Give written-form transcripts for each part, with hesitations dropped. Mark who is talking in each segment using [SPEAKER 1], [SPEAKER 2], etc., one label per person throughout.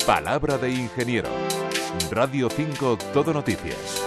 [SPEAKER 1] Palabra de ingeniero. Radio 5 Todo Noticias.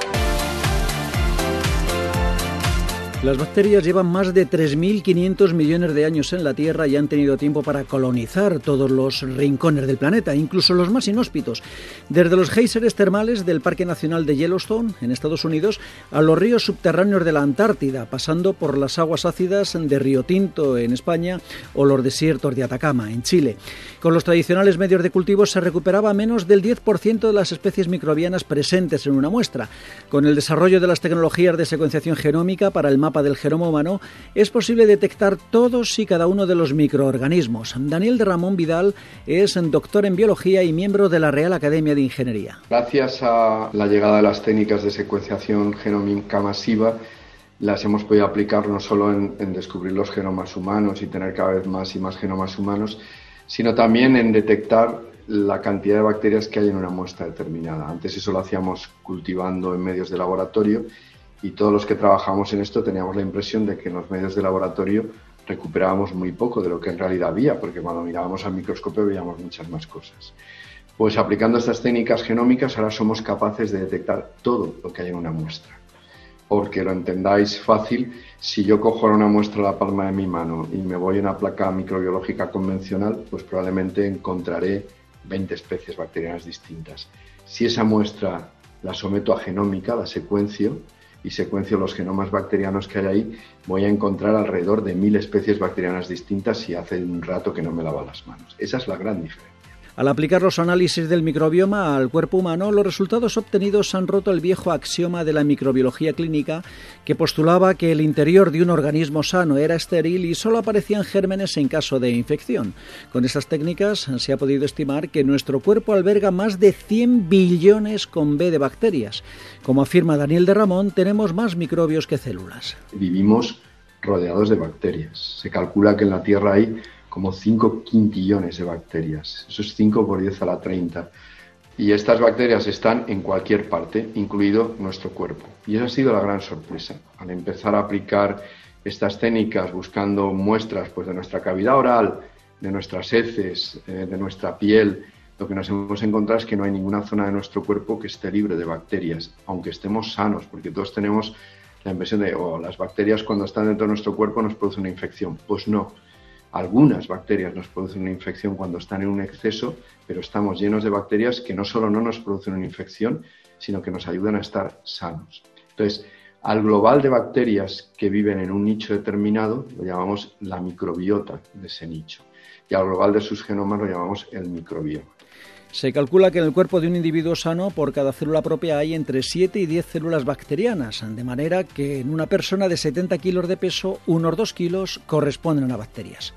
[SPEAKER 2] Las bacterias llevan más de 3.500 millones de años en la Tierra y han tenido tiempo para colonizar todos los rincones del planeta, incluso los más inhóspitos. Desde los géiseres termales del Parque Nacional de Yellowstone, en Estados Unidos, a los ríos subterráneos de la Antártida, pasando por las aguas ácidas de Río Tinto, en España, o los desiertos de Atacama, en Chile. Con los tradicionales medios de cultivo se recuperaba menos del 10% de las especies microbianas presentes en una muestra. Con el desarrollo de las tecnologías de secuenciación genómica para el mapa del genoma humano, es posible detectar todos y cada uno de los microorganismos. Daniel de Ramón Vidal es doctor en biología y miembro de la Real Academia de Ingeniería.
[SPEAKER 3] Gracias a la llegada de las técnicas de secuenciación genómica masiva, las hemos podido aplicar no solo en descubrir los genomas humanos y tener cada vez más y más genomas humanos, sino también en detectar la cantidad de bacterias que hay en una muestra determinada. Antes eso lo hacíamos cultivando en medios de laboratorio, y todos los que trabajamos en esto teníamos la impresión de que en los medios de laboratorio recuperábamos muy poco de lo que en realidad había, porque cuando mirábamos al microscopio veíamos muchas más cosas. Pues aplicando estas técnicas genómicas ahora somos capaces de detectar todo lo que hay en una muestra. Porque lo entendáis fácil, si yo cojo una muestra a la palma de mi mano y me voy a una placa microbiológica convencional, pues probablemente encontraré 20 especies bacterianas distintas. Si esa muestra la someto a genómica, la secuencio, y secuencio los genomas bacterianos que hay ahí, voy a encontrar alrededor de 1000 especies bacterianas distintas y hace un rato que no me lavo las manos. Esa es la gran diferencia.
[SPEAKER 2] Al aplicar los análisis del microbioma al cuerpo humano, los resultados obtenidos han roto el viejo axioma de la microbiología clínica que postulaba que el interior de un organismo sano era estéril y solo aparecían gérmenes en caso de infección. Con estas técnicas se ha podido estimar que nuestro cuerpo alberga más de 100 billones con B de bacterias. Como afirma Daniel de Ramón, tenemos más microbios que células.
[SPEAKER 3] Vivimos rodeados de bacterias. Se calcula que en la Tierra hay como 5 quintillones de bacterias. Eso es 5 por 10 a la 30. Y estas bacterias están en cualquier parte, incluido nuestro cuerpo. Y esa ha sido la gran sorpresa. Al empezar a aplicar estas técnicas buscando muestras pues, de nuestra cavidad oral, de nuestras heces, de nuestra piel, lo que nos hemos encontrado es que no hay ninguna zona de nuestro cuerpo que esté libre de bacterias, aunque estemos sanos, porque todos tenemos la impresión de las bacterias cuando están dentro de nuestro cuerpo nos producen una infección. Pues no. Algunas bacterias nos producen una infección cuando están en un exceso, pero estamos llenos de bacterias que no solo no nos producen una infección, sino que nos ayudan a estar sanos. Entonces, al global de bacterias que viven en un nicho determinado lo llamamos la microbiota de ese nicho. Y al global de sus genomas lo llamamos el microbioma.
[SPEAKER 2] Se calcula que en el cuerpo de un individuo sano, por cada célula propia hay entre 7 y 10 células bacterianas, de manera que en una persona de 70 kilos de peso, unos 2 kilos corresponden a bacterias.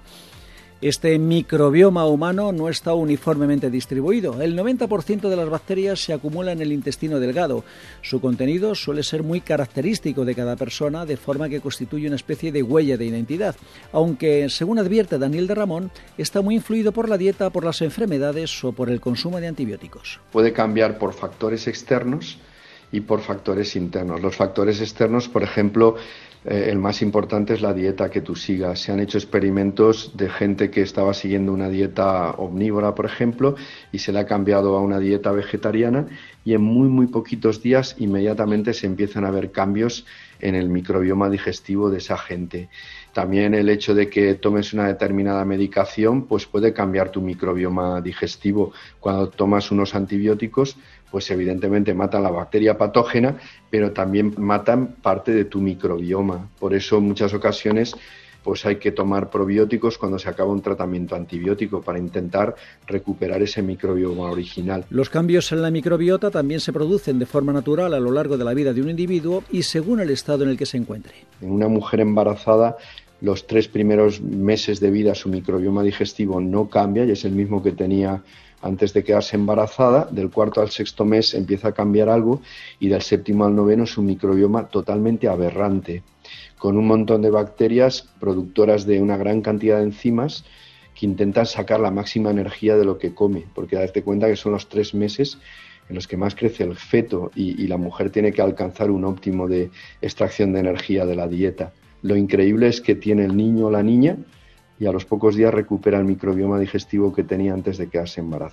[SPEAKER 2] Este microbioma humano no está uniformemente distribuido. El 90% de las bacterias se acumula en el intestino delgado. Su contenido suele ser muy característico de cada persona, de forma que constituye una especie de huella de identidad. Aunque, según advierte Daniel de Ramón, está muy influido por la dieta, por las enfermedades o por el consumo de antibióticos.
[SPEAKER 3] Puede cambiar por factores externos y por factores internos. Los factores externos, por ejemplo, el más importante es la dieta que tú sigas. Se han hecho experimentos de gente que estaba siguiendo una dieta omnívora, por ejemplo, y se le ha cambiado a una dieta vegetariana y en muy poquitos días inmediatamente se empiezan a ver cambios en el microbioma digestivo de esa gente. También el hecho de que tomes una determinada medicación pues puede cambiar tu microbioma digestivo. Cuando tomas unos antibióticos, pues evidentemente matan la bacteria patógena, pero también matan parte de tu microbioma. Por eso en muchas ocasiones pues hay que tomar probióticos cuando se acaba un tratamiento antibiótico para intentar recuperar ese microbioma original.
[SPEAKER 2] Los cambios en la microbiota también se producen de forma natural a lo largo de la vida de un individuo y según el estado en el que se encuentre.
[SPEAKER 3] En una mujer embarazada, los 3 primeros meses de vida su microbioma digestivo no cambia y es el mismo que tenía antes de quedarse embarazada. Del 4º al 6º mes empieza a cambiar algo y del 7º al 9º su microbioma totalmente aberrante, con un montón de bacterias productoras de una gran cantidad de enzimas que intentan sacar la máxima energía de lo que come, porque darte cuenta que son los 3 meses en los que más crece el feto y la mujer tiene que alcanzar un óptimo de extracción de energía de la dieta. Lo increíble es que tiene el niño o la niña y a los pocos días recupera el microbioma digestivo que tenía antes de quedarse embarazada.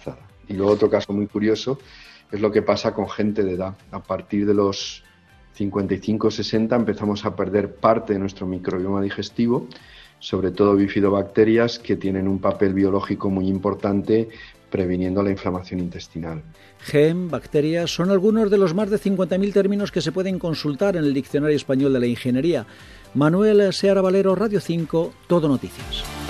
[SPEAKER 3] Y luego otro caso muy curioso es lo que pasa con gente de edad. A partir de los 55-60 empezamos a perder parte de nuestro microbioma digestivo, sobre todo bifidobacterias que tienen un papel biológico muy importante previniendo la inflamación intestinal.
[SPEAKER 2] Gen, bacterias, son algunos de los más de 50.000 términos que se pueden consultar en el Diccionario Español de la Ingeniería. Manuel Seara Valero, Radio 5, Todo Noticias.